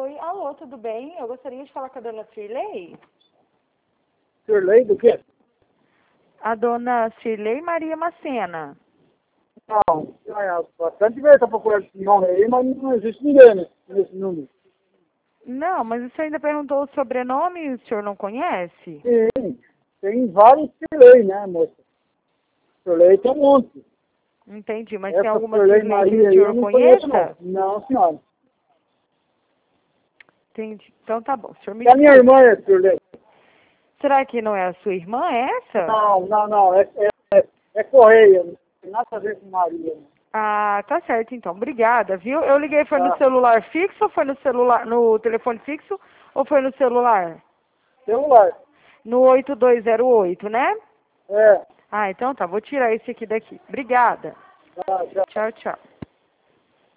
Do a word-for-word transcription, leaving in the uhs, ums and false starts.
Oi, alô, tudo bem? Eu gostaria de falar com a dona Cirlei. Cirlei do quê? A dona Cirlei Maria Macena. Não, é bastante vezes está procurando esse nome aí, mas não existe ninguém nesse, nesse número. Não, mas o senhor ainda perguntou o sobrenome e o senhor não conhece? Sim, tem vários Cirlei, né, moça? Cirlei tem um monte. Entendi, mas tem Essa alguma Cirlei Cirlei que Maria o aí eu senhor não conheço, conheça? não. Não, senhora. Entendi. Então tá bom, o senhor me E a minha desculpe. irmã é Cirlei? Será que não é a sua irmã essa? Não, não, não, é, é, é, é Correia, não tem nada a ver com Maria. Né? Ah, tá certo então. Obrigada, viu? Eu liguei, foi no Tá. celular fixo ou foi no celular, no telefone fixo ou foi no celular? Celular. No oito dois zero oito, né? É, Ah, então tá, vou tirar esse aqui daqui. Obrigada. tá, já. Tchau, tchau.